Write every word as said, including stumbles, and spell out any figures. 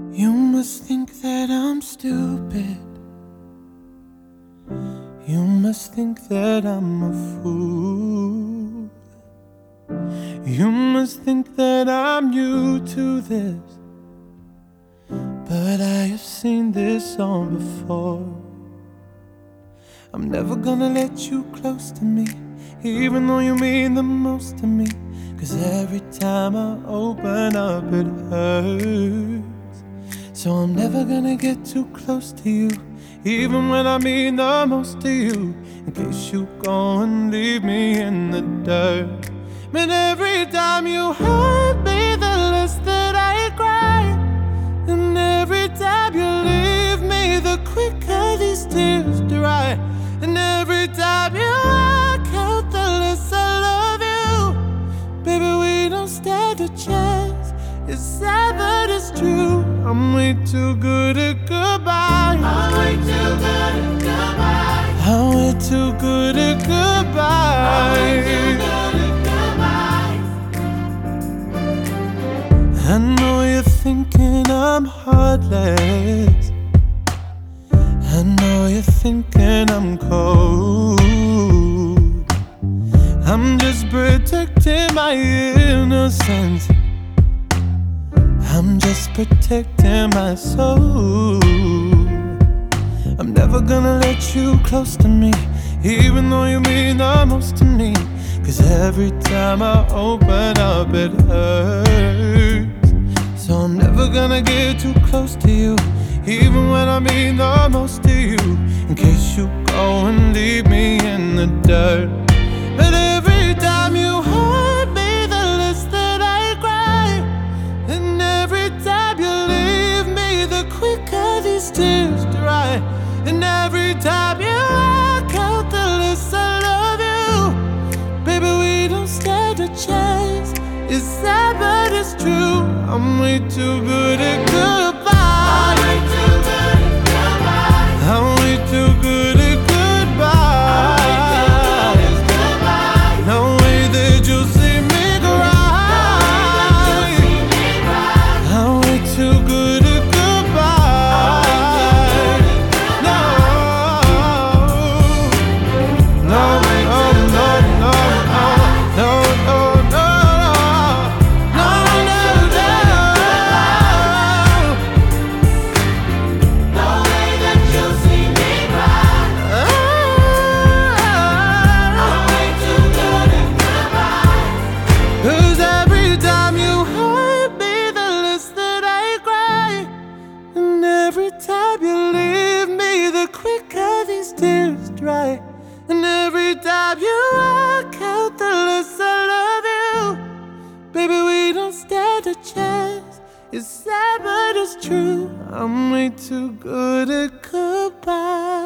You must think that I'm stupid. You must think that I'm a fool. You must think that I'm new to this, but I have seen this song before. I'm never gonna let you close to me, even though you mean the most to me. Cause every time I open up it hurts. So I'm never gonna get too close to you, even when I mean the most to you, in case you go and leave me in the dirt. But every time you hurt me, the less that I cry. And every time you leave me, the quicker these tears dry. And every time you walk out, the less I love you. Baby, we don't stand a chance. It's sad but it's true. I'm way too good at goodbye. I'm way too good at goodbye. I'm way too good at goodbye. I'm way too good at goodbye. I know you're thinking I'm heartless. I know you're thinking I'm cold. I'm just protecting my innocence. I'm just protecting my soul. I'm never gonna let you close to me, even though you mean the most to me. Cause every time I open up it hurts. So I'm never gonna get too close to you, even when I mean the most to you, in case you go and leave me in the dirt. But every time you hurt me, the less that I cry. And every time you leave me, the quicker these tears dry. And every time you walk out, the less I love you. Baby, we don't stand a chance. It's sad but it's true. I'm way too good at goodbye. I'm way too good at goodbye. I'm way too good at goodbye. No way that you'll see me cry. I'm way too good at goodbye. No, no, no, no, no, no, no, no, no, no, no. No way that you'll see me cry. I'm way too good at goodbye. Cause every time you hurt me, the less that I cry. And every time you leave me, the quicker these tears dry. And every time you walk out, the less I love you. Baby, we don't stand a chance. It's sad but it's true. I'm way too good at goodbye.